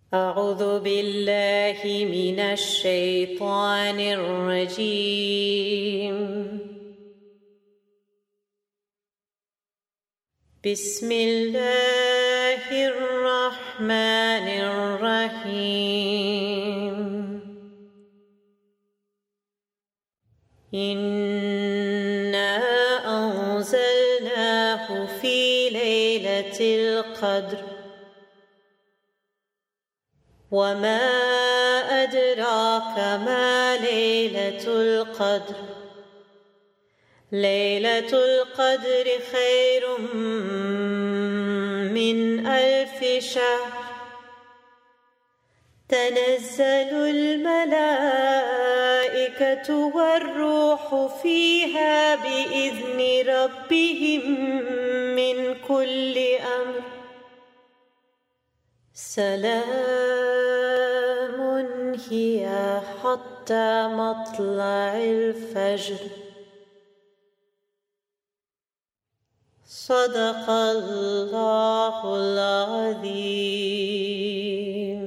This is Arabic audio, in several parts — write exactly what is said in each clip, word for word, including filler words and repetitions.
أعوذ بالله من الشيطان الرجيم. بسم الله الرحمن الرحيم. إنا أنزلناه في ليلة القدر وما أدراك ما ليلة القدر ليلة القدر خير من ألف شهر تنزل الملائكة والروح فيها بإذن ربهم من كل أمر سلام هي حتى مطلع الفجر. صدق الله العظيم.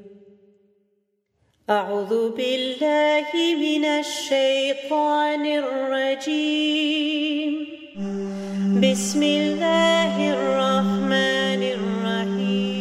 أعوذ بالله من الشيطان الرجيم. بسم الله الرحمن الرحيم.